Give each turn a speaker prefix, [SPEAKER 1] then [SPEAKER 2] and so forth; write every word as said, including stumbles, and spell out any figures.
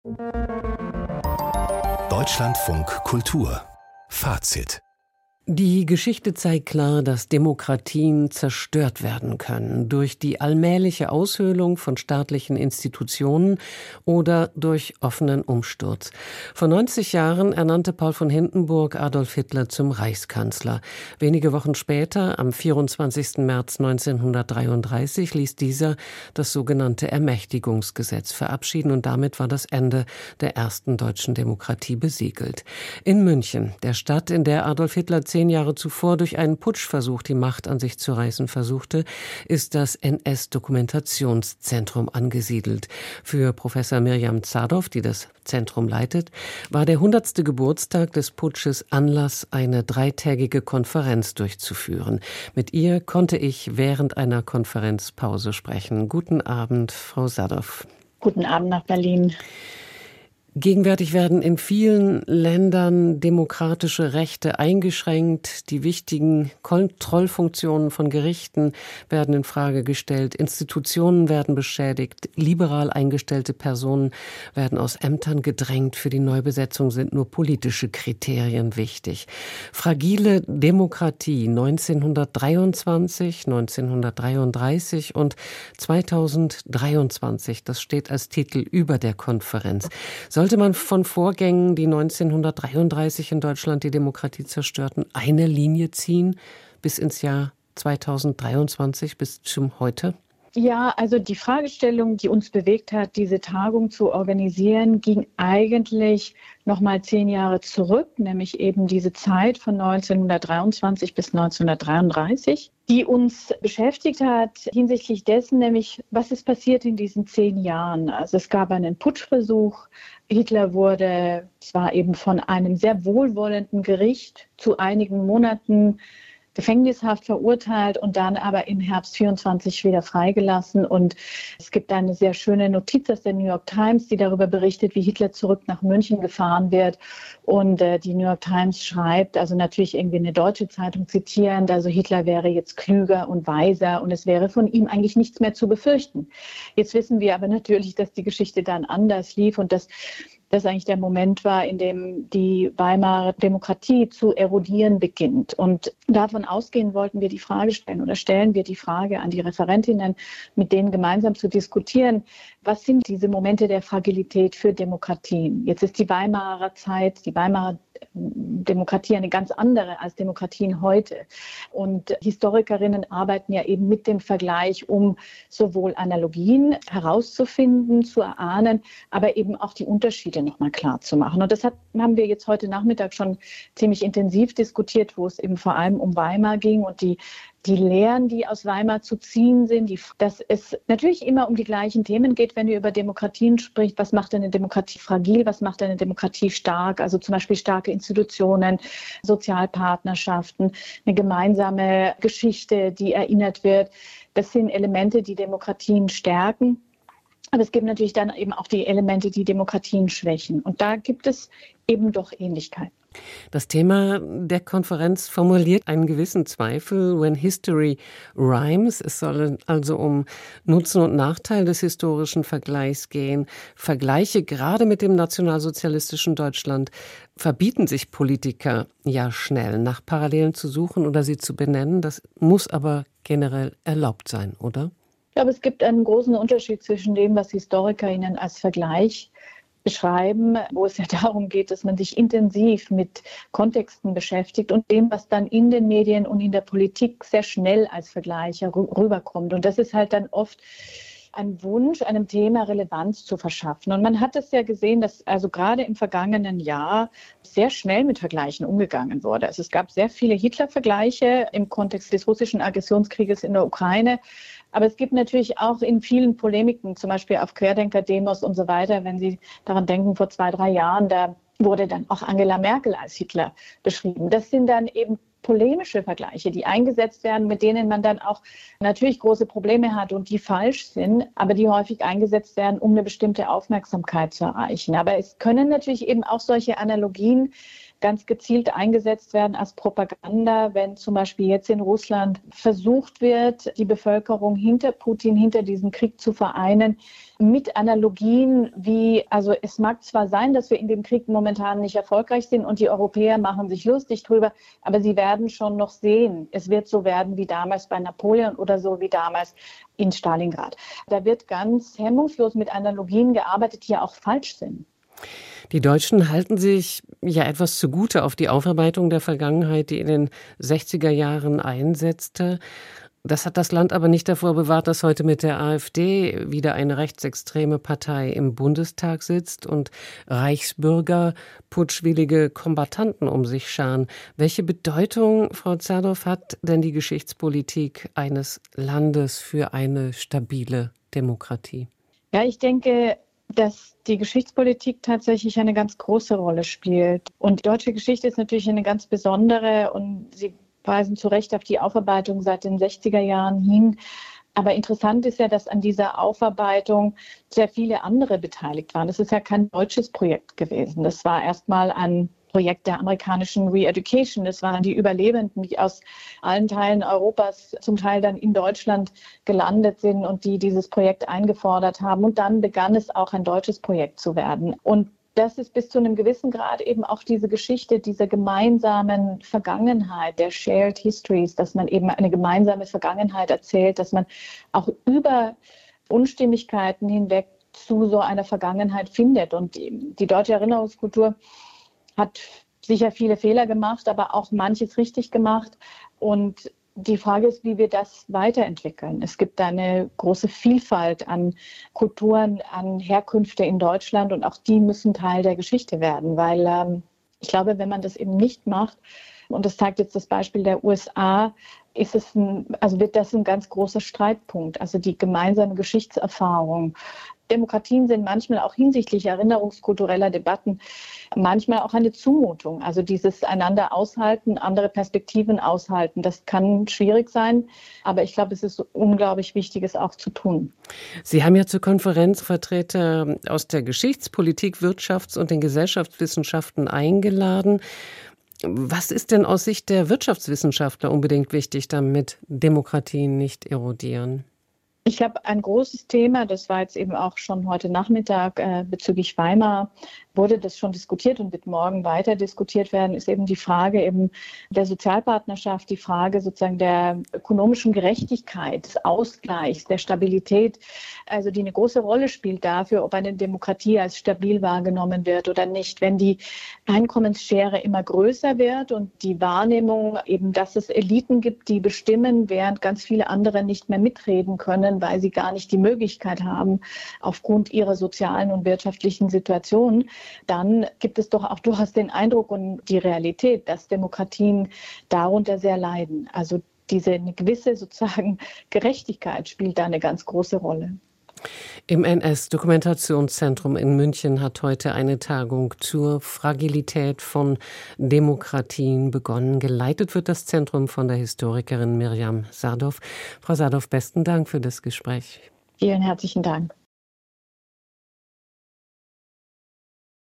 [SPEAKER 1] Deutschlandfunk Kultur Fazit.
[SPEAKER 2] Die Geschichte zeigt klar, dass Demokratien zerstört werden können durch die allmähliche Aushöhlung von staatlichen Institutionen oder durch offenen Umsturz. Vor neunzig Jahren ernannte Paul von Hindenburg Adolf Hitler zum Reichskanzler. Wenige Wochen später, am vierundzwanzigsten März neunzehnhundertdreiunddreißig, ließ dieser das sogenannte Ermächtigungsgesetz verabschieden und damit war das Ende der ersten deutschen Demokratie besiegelt. In München, der Stadt, in der Adolf Hitler zehn Jahre zuvor durch einen Putschversuch die Macht an sich zu reißen versuchte, ist das N S-Dokumentationszentrum angesiedelt. Für Professor Mirjam Zadov, die das Zentrum leitet, war der hundertste Geburtstag des Putsches Anlass, eine dreitägige Konferenz durchzuführen. Mit ihr konnte ich während einer Konferenzpause sprechen. Guten Abend, Frau Zadov.
[SPEAKER 3] Guten Abend nach Berlin.
[SPEAKER 2] Gegenwärtig werden in vielen Ländern demokratische Rechte eingeschränkt. Die wichtigen Kontrollfunktionen von Gerichten werden in Frage gestellt. Institutionen werden beschädigt. Liberal eingestellte Personen werden aus Ämtern gedrängt. Für die Neubesetzung sind nur politische Kriterien wichtig. Fragile Demokratie neunzehnhundertdreiundzwanzig, neunzehnhundertdreiunddreißig und zweitausenddreiundzwanzig. Das steht als Titel über der Konferenz. Sollte man von Vorgängen, die neunzehnhundertdreiunddreißig in Deutschland die Demokratie zerstörten, eine Linie ziehen bis ins Jahr zweitausenddreiundzwanzig, bis zum Heute?
[SPEAKER 3] Ja, also die Fragestellung, die uns bewegt hat, diese Tagung zu organisieren, ging eigentlich noch mal zehn Jahre zurück, nämlich eben diese Zeit von neunzehnhundertdreiundzwanzig bis neunzehnhundertdreiunddreißig, die uns beschäftigt hat hinsichtlich dessen, nämlich was ist passiert in diesen zehn Jahren. Also es gab einen Putschversuch. Hitler wurde zwar eben von einem sehr wohlwollenden Gericht zu einigen Monaten Gefängnishaft verurteilt und dann aber im Herbst vierundzwanzig wieder freigelassen. Und es gibt eine sehr schöne Notiz aus der New York Times, die darüber berichtet, wie Hitler zurück nach München gefahren wird. Und äh, die New York Times schreibt, also natürlich irgendwie eine deutsche Zeitung zitierend, also Hitler wäre jetzt klüger und weiser und es wäre von ihm eigentlich nichts mehr zu befürchten. Jetzt wissen wir aber natürlich, dass die Geschichte dann anders lief und dass das eigentlich der Moment war, in dem die Weimarer Demokratie zu erodieren beginnt. Und davon ausgehend wollten wir die Frage stellen oder stellen wir die Frage an die Referentinnen, mit denen gemeinsam zu diskutieren, was sind diese Momente der Fragilität für Demokratien? Jetzt ist die Weimarer Zeit, die Weimarer Demokratie eine ganz andere als Demokratien heute. Und Historikerinnen arbeiten ja eben mit dem Vergleich, um sowohl Analogien herauszufinden, zu erahnen, aber eben auch die Unterschiede nochmal klar zu machen. Und das hat, haben wir jetzt heute Nachmittag schon ziemlich intensiv diskutiert, wo es eben vor allem um Weimar ging und die Die Lehren, die aus Weimar zu ziehen sind, die, dass es natürlich immer um die gleichen Themen geht, wenn ihr über Demokratien spricht. Was macht eine Demokratie fragil? Was macht eine Demokratie stark? Also zum Beispiel starke Institutionen, Sozialpartnerschaften, eine gemeinsame Geschichte, die erinnert wird. Das sind Elemente, die Demokratien stärken. Aber es gibt natürlich dann eben auch die Elemente, die Demokratien schwächen. Und da gibt es eben doch Ähnlichkeiten.
[SPEAKER 2] Das Thema der Konferenz formuliert einen gewissen Zweifel, when history rhymes. Es soll also um Nutzen und Nachteil des historischen Vergleichs gehen. Vergleiche gerade mit dem nationalsozialistischen Deutschland verbieten sich Politiker ja schnell, nach Parallelen zu suchen oder sie zu benennen. Das muss aber generell erlaubt sein, oder?
[SPEAKER 3] Ich glaube, es gibt einen großen Unterschied zwischen dem, was HistorikerInnen als Vergleich beschreiben, wo es ja darum geht, dass man sich intensiv mit Kontexten beschäftigt und dem, was dann in den Medien und in der Politik sehr schnell als Vergleich rüberkommt. Und das ist halt dann oft ein Wunsch, einem Thema Relevanz zu verschaffen. Und man hat es ja gesehen, dass also gerade im vergangenen Jahr sehr schnell mit Vergleichen umgegangen wurde. Also es gab sehr viele Hitler-Vergleiche im Kontext des russischen Aggressionskrieges in der Ukraine. Aber es gibt natürlich auch in vielen Polemiken, zum Beispiel auf Querdenker-Demos und so weiter, wenn Sie daran denken, vor zwei, drei Jahren, da wurde dann auch Angela Merkel als Hitler beschrieben. Das sind dann eben polemische Vergleiche, die eingesetzt werden, mit denen man dann auch natürlich große Probleme hat und die falsch sind, aber die häufig eingesetzt werden, um eine bestimmte Aufmerksamkeit zu erreichen. Aber es können natürlich eben auch solche Analogien ganz gezielt eingesetzt werden als Propaganda, wenn zum Beispiel jetzt in Russland versucht wird, die Bevölkerung hinter Putin, hinter diesem Krieg zu vereinen, mit Analogien wie, also es mag zwar sein, dass wir in dem Krieg momentan nicht erfolgreich sind und die Europäer machen sich lustig drüber, aber sie werden schon noch sehen, es wird so werden wie damals bei Napoleon oder so wie damals in Stalingrad. Da wird ganz hemmungslos mit Analogien gearbeitet, die ja auch falsch sind.
[SPEAKER 2] Die Deutschen halten sich ja etwas zugute auf die Aufarbeitung der Vergangenheit, die in den sechziger Jahren einsetzte. Das hat das Land aber nicht davor bewahrt, dass heute mit der AfD wieder eine rechtsextreme Partei im Bundestag sitzt und Reichsbürger, putschwillige Kombattanten um sich scharen. Welche Bedeutung, Frau Zardorf, hat denn die Geschichtspolitik eines Landes für eine stabile Demokratie?
[SPEAKER 3] Ja, ich denke, dass die Geschichtspolitik tatsächlich eine ganz große Rolle spielt. Und die deutsche Geschichte ist natürlich eine ganz besondere und Sie weisen zu Recht auf die Aufarbeitung seit den sechziger Jahren hin. Aber interessant ist ja, dass an dieser Aufarbeitung sehr viele andere beteiligt waren. Das ist ja kein deutsches Projekt gewesen. Das war erstmal ein Projekt der amerikanischen Re-Education. Das waren die Überlebenden, die aus allen Teilen Europas zum Teil dann in Deutschland gelandet sind und die dieses Projekt eingefordert haben. Und dann begann es auch ein deutsches Projekt zu werden. Und das ist bis zu einem gewissen Grad eben auch diese Geschichte dieser gemeinsamen Vergangenheit, der Shared Histories, dass man eben eine gemeinsame Vergangenheit erzählt, dass man auch über Unstimmigkeiten hinweg zu so einer Vergangenheit findet. Und die, die deutsche Erinnerungskultur hat sicher viele Fehler gemacht, aber auch manches richtig gemacht. Und die Frage ist, wie wir das weiterentwickeln. Es gibt eine große Vielfalt an Kulturen, an Herkünfte in Deutschland und auch die müssen Teil der Geschichte werden, weil ähm, ich glaube, wenn man das eben nicht macht, und das zeigt jetzt das Beispiel der U S A, ist es ein, also wird das ein ganz großer Streitpunkt, also die gemeinsame Geschichtserfahrung. Demokratien sind manchmal auch hinsichtlich erinnerungskultureller Debatten manchmal auch eine Zumutung. Also dieses einander aushalten, andere Perspektiven aushalten, das kann schwierig sein. Aber ich glaube, es ist unglaublich wichtig, es auch zu tun.
[SPEAKER 2] Sie haben ja zur Konferenz Vertreter aus der Geschichtspolitik, Wirtschafts- und den Gesellschaftswissenschaften eingeladen. Was ist denn aus Sicht der Wirtschaftswissenschaftler unbedingt wichtig, damit Demokratien nicht erodieren?
[SPEAKER 3] Ich habe ein großes Thema, das war jetzt eben auch schon heute Nachmittag äh, bezüglich Weimar, wurde das schon diskutiert und wird morgen weiter diskutiert werden, ist eben die Frage eben der Sozialpartnerschaft, die Frage sozusagen der ökonomischen Gerechtigkeit, des Ausgleichs, der Stabilität, also die eine große Rolle spielt dafür, ob eine Demokratie als stabil wahrgenommen wird oder nicht. Wenn die Einkommensschere immer größer wird und die Wahrnehmung eben, dass es Eliten gibt, die bestimmen, während ganz viele andere nicht mehr mitreden können, weil sie gar nicht die Möglichkeit haben, aufgrund ihrer sozialen und wirtschaftlichen Situation, dann gibt es doch auch durchaus den Eindruck und die Realität, dass Demokratien darunter sehr leiden. Also diese eine gewisse sozusagen Gerechtigkeit spielt da eine ganz große Rolle.
[SPEAKER 2] Im N S-Dokumentationszentrum in München hat heute eine Tagung zur Fragilität von Demokratien begonnen. Geleitet wird das Zentrum von der Historikerin Mirjam Zardorf. Frau Zardorf, besten Dank für das Gespräch.
[SPEAKER 3] Vielen herzlichen Dank.